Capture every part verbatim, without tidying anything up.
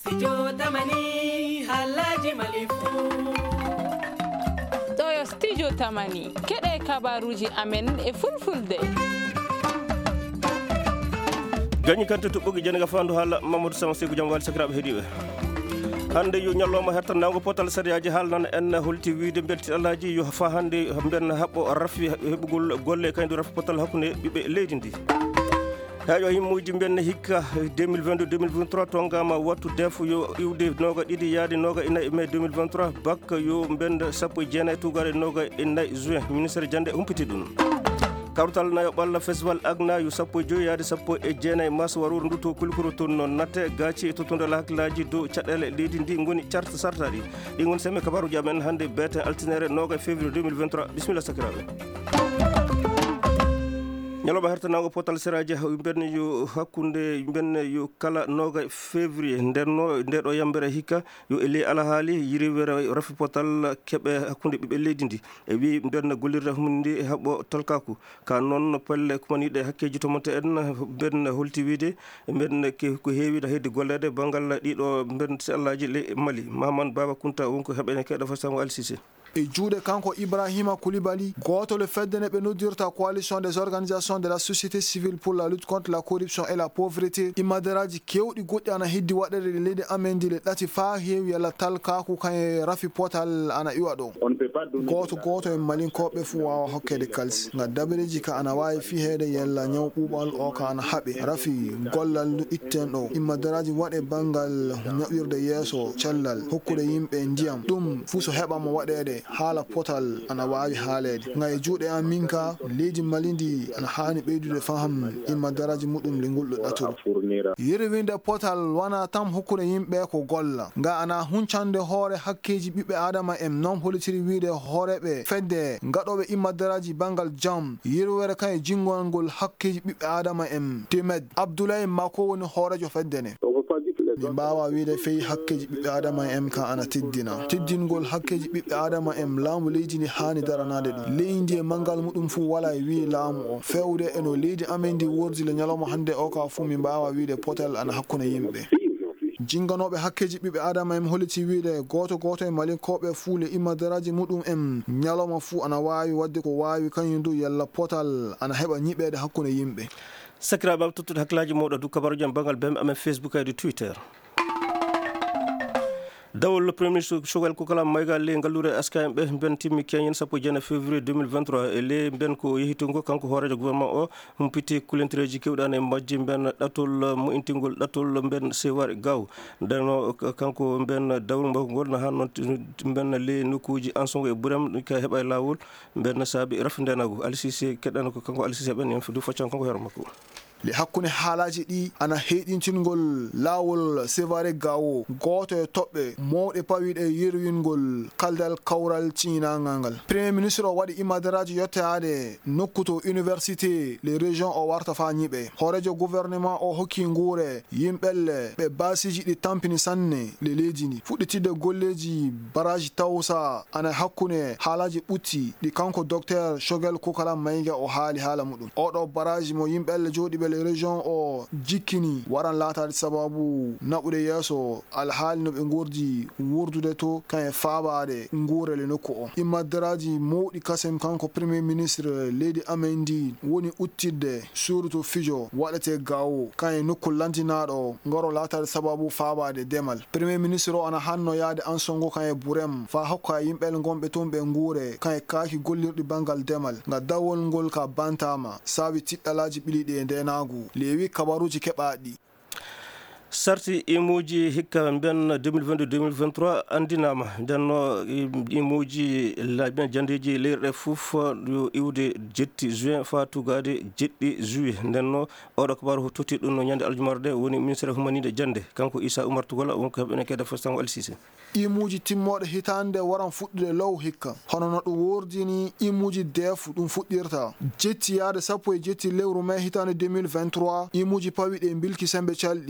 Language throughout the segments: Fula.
studio tamani halaji malifu ɗo yo studio tamani keɗe kabaruji amen e fulfulde gañi kante toɓɓugi jeniga fandu haala mamadou sama seygu jam wali sakiraɓe heeɗiɓe hande yo ñalloma hertannago potal sariyaji haalnan en holti wiide belti alaji yo fa hande ben haɓɓo rafi heɓugol golle kañdu rafi potal hakkude ɓiɓɓe leydi ndi hayo himmuji benne hikka deux mille vingt-deux deux mille vingt-trois tongama wattu defo yo iwde noga ɗiɗi yaade noga e nayyi mai deux mille vingt-trois bakka yo bende sappo e jeenayyi tugare noga e nayyi juin ministére jande humpiti ɗum kawtal nayo ɓalla festival agna yo sappo e joyi yaade sappo e jeenayyi masa waruru ndu to kulkuru toon noon natte gaci e tottondela hakkillaji dow caɗele leydi ndi goni carta sartaɗi ɗi goni semme kabaruji amen hande beete altinere noga e février deux mille vingt-trois bisimilla sakiraɓe ñalawma hertanago potal seraji benne yo hakkude benne yo kala noga février ndenno ndeɗo yambere hikka yo ele alahaali yiriwere rafi potal keeɓe hakkude ɓiɓɓe leydi ndi e wi benne gollirde mum ndi e haɓɓo tolkaku ka noon palle kumaniɗe hakkeji tomonte en benne holti wiide benne ko heewi hedde gollede banggal ɗiɗo ben si allaji le Mali Mamadou Baba Kounta wonko heɓene keɗa fasango Ali Cissé e juuɗe kanko Ibrahima Koulibaly gotole feddene ɓe noddirta coalition des organisations de la société civile pour la lutte contre la corruption et la pauvreté imadaraji kewɗi goɗɗi ana heddi waɗede ɗe leydi amen ndi le ɗati fa heewi yalla tal kaku kaye rafi potal ana iwa ɗo goto goto e malinkoɓe fuu wawa hokkede kalsi ga dabareji ka ana wawi fi heede yalla ñaw ɓuɓal o ka ana haaɓe rafi gollal ndu itten ɗo imadaraji waɗe banggal ñaɓirde yeeso cellal hokkude yimɓe ndiyam ɗum fuu so heɓama waɗede haala potal ana wawi haalede ga e juuɗe an min ka leydi Mali ndi ana hani ɓeydude faham imma daraji muɗum le ngulɗo ɗatol yirwinde potal wana tam hokkude yimɓe ko golla ga ana huncande hoore hakkeji ɓiɓɓe adama en non holitiri wiide hooreɓe fedde gaɗoɓe imma daraji bangal jam yirwere kan e jingolngol hakkeji ɓiɓɓe adama en Temed Abdoulaye Mako woni hoorejo feddene min mbawa wiide feyi hakkeji ɓiɓɓe adama en ka ana teddina teddingol hakkeji ɓiɓɓe adama en laamu leydi ndi hani daranade ɗum leydi e mangal muɗum fuu wala e wi laamu o fewde eno leydi amen ndi wordi le ñalawma hande o ka fuu min mbawa wiide potal ana hakkude yimɓe jinganoɓe hakkeji ɓiɓɓe adama en holiti wiide goto goto e malinkoɓe fuu le imadaraji muɗum en ñalawma fuu ana wawi wadde ko wawi kañum du yalla potal ana heɓa ñiɓede hakkude yimɓe sakiraɓe tottude hakkillaji moɗo du kabaruji am banggal bemɓe amen Facebook e Twitter dawol le premier ministre Choguel Kokala maygal le ngallure askam ɓe ben timmi keñen sappo e jeenayyi février deux mille vingt-trois e le ben ko yehitongo kanko hoorejo gouvernement o humpiti kulentereji kewɗani e majji ben ɗatol mo'intingol ɗatol ben sewar gaw ndeno kanko ben dawol mbo ngol no han noon ben le nokkuji ansongo e ɓuurem ka heɓa e lawol ben saabi rafndenago Ali Cissé keɗɗano ko kanko Ali Cissé ɓen en du faccan kanko hero makko le hakkude haalaji ɗi ana heɗintingol laawol sévare gawo goto e toɓɓe mawɗe pawiɗe yerwingol kaldal kawral cinagal ngal premier ministre o waɗi imadaraji yettade nokkuto université les régions o warta fa ñiɓe hoorejo gouvernement o hokki nguure yimɓelle ɓe basiji ɗi tampini sanne le leydi ndi fuɗɗitide golleji baraji tawsa ana hakkude haalaji ɓutti ɗi kanko docteur Choguel Kokala Mayiga o haali haala muɗum oɗo baraji mo yimɓelle jooɗiɓe les régions o jikkini waran laatade sababu naɓude yeeso alhaali no ɓe gurdi wurdude to kan e faabade nguurele nokku o imaddaraji mawɗi kasem kanko premier ministre leydi amen ndi woni uttidde suruto fijo waɗete gawo kan e nokku lantinaɗo ngaro laatade sababu faabade demal premier ministre o ana hanno yaade ansongo kan e ɓurem fa hokka yimɓel gonɓe toon ɓe nguure kan e kaaki gollirɗi bangal demal nga dawol ngol ka bantama saabi tiɗɗalaji ɓiliɗi e ndena lewi kabaruji keɓaɗi sarti imuji hikka ben deux mille vingt-deux deux mille vingt-trois andinama denno imuji laaɓen jandeji leyɗe fof yo iwde jetti juin fa tugade jeɗɗi juillet ndenno oɗo kabaru totti ɗum no ñande aljumare de woni ministére humanide jande kanko Issa Oumar Tougola wonko heɓene kede fastango Ali Cissé imuji timmoɗe hitande waran fuɗɗude law hikka hono no ɗum wordini imuji defu ɗum fuɗɗirta jetti yaade sappo e jetti lewru mai hitande deux mille vingt-trois imuji pawiɗe bilki sembe calɗi waran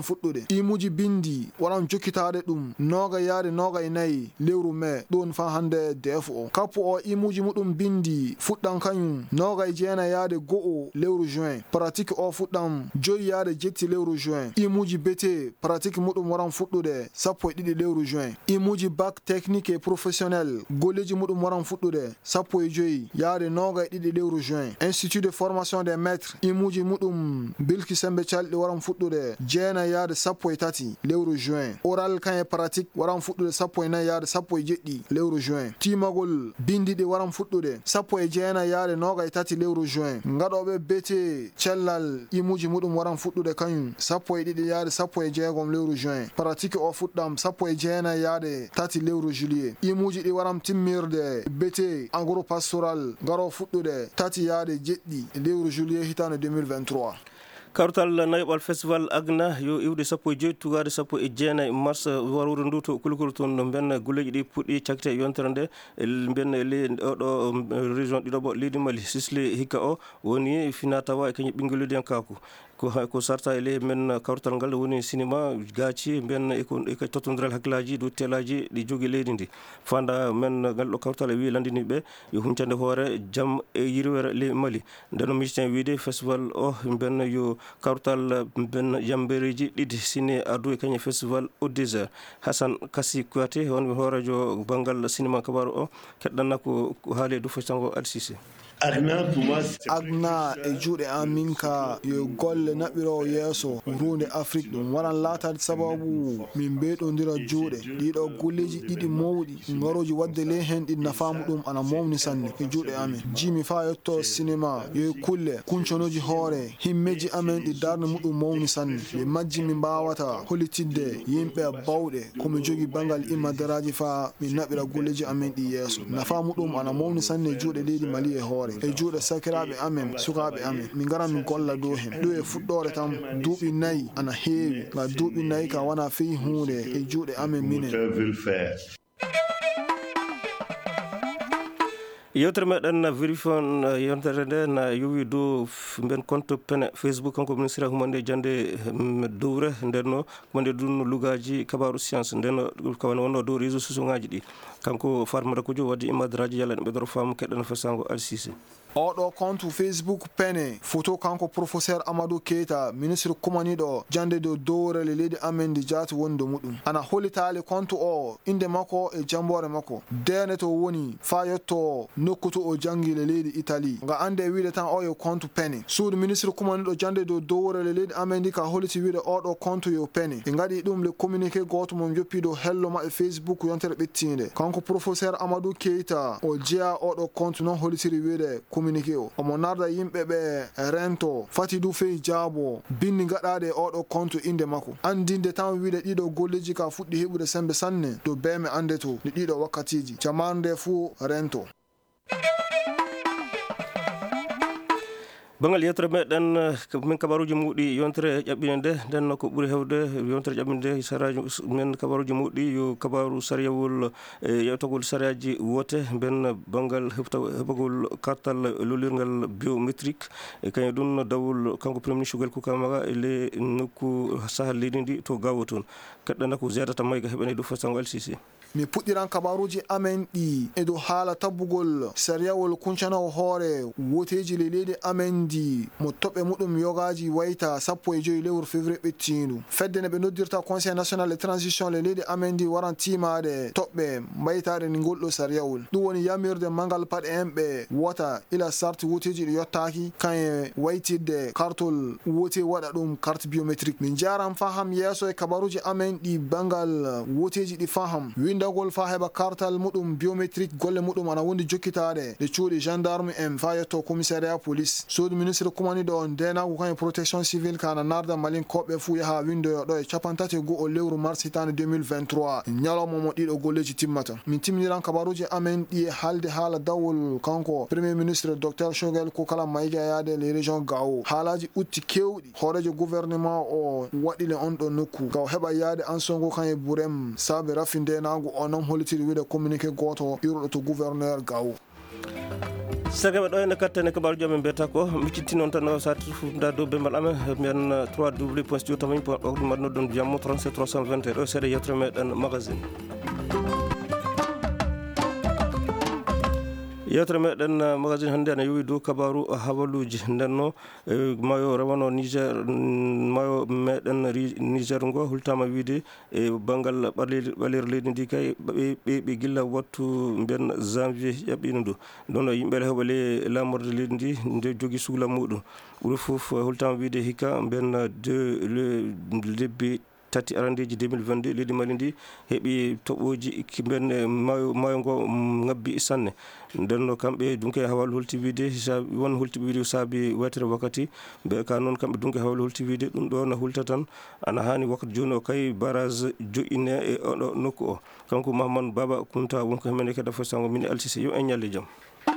waran fuɗɗude imuji bindi waran jokkitade ɗum noga yaade noga e nayi lewru mai ɗon fa hande defu o kappu o imuji muɗum bindi fuɗɗan kañum noga e jeena yaade go'o lewru juin pratique o fuɗɗam joyi yaade jetti lewru juin imuji bete pratique muɗum waran fuɗɗude sappo e ɗiɗi lewru juin imuji bac technique et professionnel golleji muɗum waran fuɗɗude sappo e joyi yaade noga e ɗiɗi lewru juin institut de formation des maîtres imuji muɗum bilki sembe calɗi waran fuɗɗude jeena yaade sappo e tati lewru juin oral kan e pratique waran fuɗɗude sappo e nayi yaade sappo e jeɗɗi lewru juin timagol bindiɗe waran fuɗɗude sappo e jeena yaade noga e tati lewru juin ngaɗoɓe bete cellal imuji muɗum waran fuɗɗude kañum sappo e ɗiɗi yaade sappo e jeegom lewru juin pratique o fuɗɗam sappo e jeena yaade tati lewru juillet imuji ɗi waran timmirde bete agro pastoral ngaro fuɗɗude tati yaade jeɗɗi lewru juillet hitande deux mille vingt-trois. Kawtal nayoɓal festival agna yo iwde sappo e joyi tugade sappo e jeenayi mars warwude ndu to kulukulu toon no mbenna gulleji ɗi puɗɗi cakkite e yontere nde mbenna e ley oɗo région ɗiɗoɓo leydi Mali Sisli hikka o woni fina tawa e kañum ɓinguellidiyankaku ko ko sarta e ley men kawtal ngal woni cinéma gaaci mbenna eko eko tottodiral hakkillaji dow telaji ɗi jogui leydi ndi fanda men ngal ɗo kawtal e wi landiniɓe yo huncande hoore jaam e yirwere ley Mali nden musicien wiide festival o mbenna yo kawtal ben jambereji ɗiɗi ciné adu e kañum festival au désert Hassan Kassi Kouyaté woni hoorejo banggal cinéma kabaru o keɗɗanna ko haali du festango Al Cissé. agna e juuɗe amin ka yo golle naɓiro yeeso runde Afrique ɗum waran laatade sababu min beɗodira juuɗe ɗiɗo golleji ɗiɗi mawɗi ngaroji wadde ley hen ɗi nafamu ɗum ana mawni sanne e juuɗe amin jimi fa yetto cinéma yo kulle kunconoji hoore himmeji amen ɗi darde muɗum mawni sanne ɓe majji min mbawata hollitidde yimɓe bawɗe komi jogui bangal immadaraji fa min naɓira golleji amen ɗi yeeso nafamu ɗum ana mawni sanne e juuɗe leydi Mali e hoore e juuɗe sakiraɓe amen sukaɓe amen min gara min golla dow hen ɗo e fuɗɗore tam duuɓi nayyi ana heewi nga duuɓi nayyi ka wona feyi hunde e juuɗe amen minen. yewtere meɗen vérifion yontere nde na yowi dow mben compte pene Facebook kanko ministre humande jande dowre ndenno humande dunno lugaji kabaru science ndenno kawane wonno dow réseau sociaux ngaji ɗi kanko Fatmata Kodjo waddi immadraji yalla ne ɓedoro faamu keɗɗano fesango Al Cissé. oɗo compte Facebook pene photo kanko professeur Amadou Keita ministre kumaniɗo jande dow dowrele leydi amen ndi jaati wonde muɗum ana hollitali compte o inde makko e jambore makko dene to woni fa yetto nokku to o jangile leydi Italie nga ande wiide tan o yo compte pene suudu ministre kumaniɗo jande dow dowrele leydi amen ndi ka holliti wiide oɗo compte yo pene ɓe gaɗi ɗum le communiqué goto mo joppi dow hello maɓɓe Facebook yontere ɓettinde kanko professeur Amadou Keita o jeeya oɗo compte noon hollitiri wiide communiqué o omo narda yimɓe ɓe rento fati du fey jaabo bindi gaɗade oɗo compte inde makko andinde tan wiide ɗiɗo golleji ka fuɗɗi heɓude sembe sanne dow beme ande to nde ɗiɗo wakkatiji jamande fuu rento. bangal yettere meɗen min kabaruji muɗi yontere ƴaɓɓine nde nden ko ɓuuri hewde yontere ƴaɓɓine nde saraji men kabaruji muɗi yo kabaru sariyawol yewtogol sariyaji wote ben bangal heɓagol kartal lolirgal biométrique e kañum ɗum dawol kanko premier ministre Guel Kukamaga e le nokku sahal leydi ndi to gawo toon keɗɗana ko zedata mayga heɓani ɗo festango Al Cissé. mi puɗɗiran kabaruji amen ɗi e dow haala tabbugol sariyawol kuncanawo hoore woteji le leydi amen di mo toɓɓe muɗum yogaji wayta sappo e joyi lewru février ɓettindu fedde ne ɓe noddirta conseil national de transition le leydi amen di waran timade toɓɓe mbaytade ni ngolɗo sariyawol ɗum woni yamirde mangal paɗe en ɓe wota ila sarti woteji ɗi yottaki kaye waytidde kartol wote waɗa ɗum carte biométrique min jaram faham yeeso e kabaruji amen ɗi bangal woteji ɗi faham dagol fa heɓa kartal muɗum biométrique golle muɗum ana wondi jokkitade ɗe cuuɗi gendarme en fa yetto commissariat police suudu ministre kumaniɗo ndenago kañum protection civile kana narda malin koɓɓe fuu yaha windoyo ɗo e capantati go'o lewru mars hitande deux mille vingt-trois ñalawma mo ɗiɗo golleji timmata min timminiran kabaruji amen ɗi e haalde haala dawol kanko premier ministre docteur Choguel Kokala Maïga yaade les régions gawo haalaji utti kewɗi hoorejo gouvernement o waɗile on ɗo nokku gaw heɓa yaade ansongo kañe ɓurem saabe rafi ndenago onon hollitiri wiide communiqué goto iruɗo to gouverneur gawo. sagaɓe ɗo ene kattane kabaru jomen mbiyata ko miccitti noon tan sati fufda dow bembal amen mbiyan trois w point studio tamañ point org mbaɗno ɗon jammo trente-sept trois cent vingt et un ɗo seeɗa yewtere meɗen magazine yewtere meɗen magazine hannde ene yowi dow kabaru habaluji ndenno mayo rewano niger mayo meɗen niger ngo hultama wiide e banggal ɓalere leydi ndi kay ɓeɓe gilla wattu mbiyen janvier ƴaɓɓino ndu ɗon yimɓeɓe heeɓa le lamorde leydi ndi nde jogui suhla muɗum ɓuuri foof hultama wiide hikka mbiyen de lebbi tati arandeji deux mille vingt-deux leydi Mali ndi heeɓi toɓoji mbiyen mayo mayo ngo ngabbi sanne ndenno kamɓe dunke hawal holti wiide won holti wiide saabi waytere wakkati ɓe ka noon kamɓe dunke hawal holti wiide ɗum ɗo no hulta tan ana hani wakkati joni o kay barrage joƴine e oɗo nokku o kanko Mahamadou Baba Kounta wonko hemene kadi fo sango min altise yo en ñalle jaam.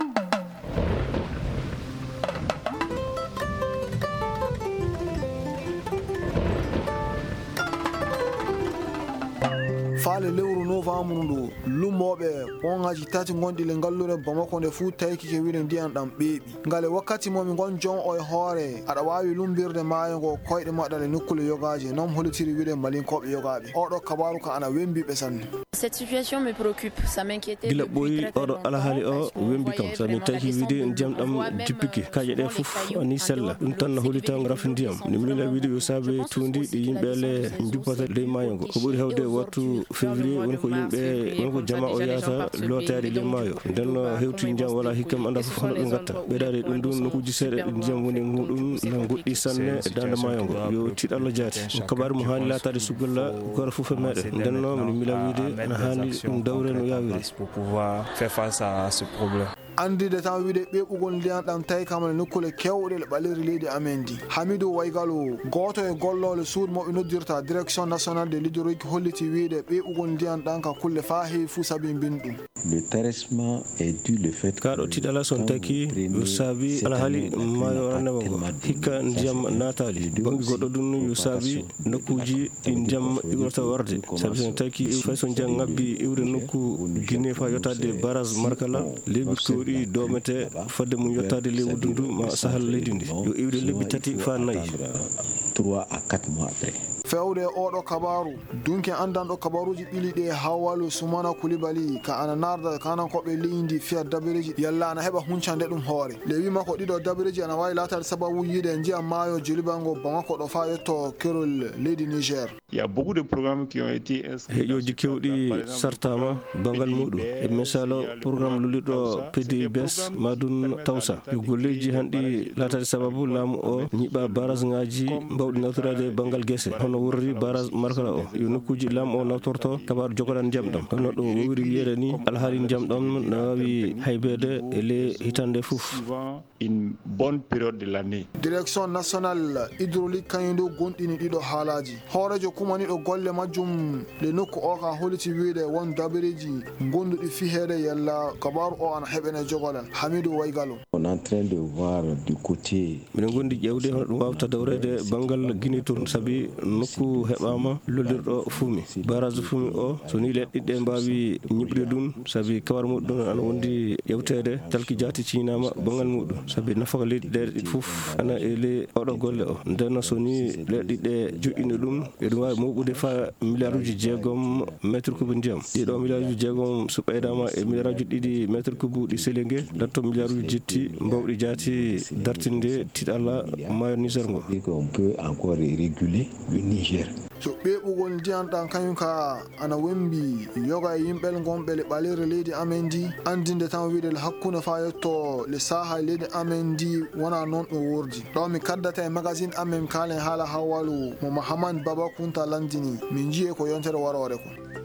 faale lewru novembre ndu lummoɓe pongaji tati gonɗi le ngallure Bamako nde fuu tawi kike wiide ndiyan ɗam ɓeeɓi ngale wakkati momi gon jon o e hoore aɗa wawi lumbirde maayo ngo koyɗe maɗɗa e nokkule yogaji noon holitiri wiide malinkoɓe yogaɓe oɗo kabaru ka ana wembiɓe sanne. Cette situation me préoccupe, ça m'inquiétait. Gila ɓooyi oɗo alhaali o wembi kam sabi taki wiide ndiyam ɗam jippiki kaaƴe ɗe fof ni sella ɗum tan no holitango rafi ndiyam ni mila wiide yo saabi tuundi ɗi yimɓe le juppata ley maayo ngo ko ɓuuri hewde wattu février wonko yimɓe wonko jama o yahata lootade ley maayo nden no hewti ndiyam wala hikkam anda fof hono ɓe gatta ɓeydade ɗum ɗum nokkuji seeɗa ɗi ndiyam woni muɗum no goɗɗi sanne e dande maayo ngo yo tiiɗallo jaati kabaru mo hani latade sugolla goto fof e meɗen nden no mini mila wiide ana hani ɗum dawre no yawiri pour pouvoir faire face à ce problème. andide tan wiide ɓeɓugol ndiyan ɗam tawi kamane nokkule kewɗe le ɓaleri leydi amen ndi Hamidou Waygalo goto e gollole suud moɓe noddirta direction nationale de l'hydraulique holliti wiide ɓeɓugol ndiyan ɗan ka kulle fa heewi fuu saabi mbin ɗum le tarissement est dû le fait kaɗo tiɗala son taki yo saabi alhaali maayo ranema ngo hikka ndiyam natali bangi goɗɗo ɗum yo saabi nokkuji ɗi ndiyam iwrata warde saabi son taki fay so ndiyam ngabbi iwre nokku Guinée fa yettade barrage Markala lebbi kewɗi domete fadde mum yettade ley wuddu ndu ma sahal leydi ndi yo iwde lebbi tati fa nayyi trois à quatre mois après. fewde oɗo kabaru dunke andanɗo kabaruji ɓiliɗe Hawalu Soumana Coulibaly ka ana narda kanankoɓe leydi fiya dabireji yalla ana heɓa huncande ɗum hoore le wima ko ɗiɗo dabireji ana wawi latade sababu yiide ndiyam maayo jolibango Bamako ɗo fa yetto kerol leydi Niger. Il y a beaucoup de programmes qui ont été inscrits. heƴoji kewɗi sartama bangal muɗum e misalo programme lulirɗo P D B S madun tawsa yo golleji hanɗi latade sababu laamu o ñiɓa barrage ngaji mbawɗi nawtorade bangal guese hono wurri barrage Markala o yo nokkuji laamu o nawtorto kabaru jogoɗan ndiyam ɗam hono ɗo wowiri wiyede ni alhaali ndiyam ɗam no wawi haybede e le hitande fof une bonne période de l'année. Direction nationale hydraulique kañum gonɗini ɗiɗo haalaji hoorejo kumaniɗo golle majjum le nokku o ka holiti wiide won dabireji gonduɗi fiheede yalla kabaru o ana heɓene jogolal Hamidou Waygalo. On est en train de voir du côté minen gondi ƴewde hono ɗum wawta dawrede bangal Guinée toon saabi nokku heɓama lollirɗo fumi barrage fumi o so ni leɗɗe ɗe mbawi ñiɓde ɗum saabi kawar muɗum ana wondi ƴewtede talki jaati cinama bangal muɗum saabi nafaka leydi ɗe ɗiɗi fof ana e ley oɗo golle o nden so ni leɗɗi ɗe joƴƴini ɗum eɗum wawi moɓude fa milliard uji jeegom métre cube ndiyam ɗiɗo milliard uji jeegom so ɓeydama e milliard uji ɗiɗi métre cube ɗi sélégue datto milliard uji jetti mbawɗi jaati dartinde tiɗalla maayo Niger ngo. on peut encore réguler le Niger. so ɓeɓugol ndiyan ɗan kañum ka ana wembi yoga e yimɓel gonɓe le ɓalere leydi amen ndi andinde tan wiide le hakkude fa yetto le saha leydi amen ndi wona noon ɗo wordi ɗo mi kaddata e magazine amen kalen haala Hawalu mo Mahamadou Baba Kounta landini min jiiye ko yontere warore ko.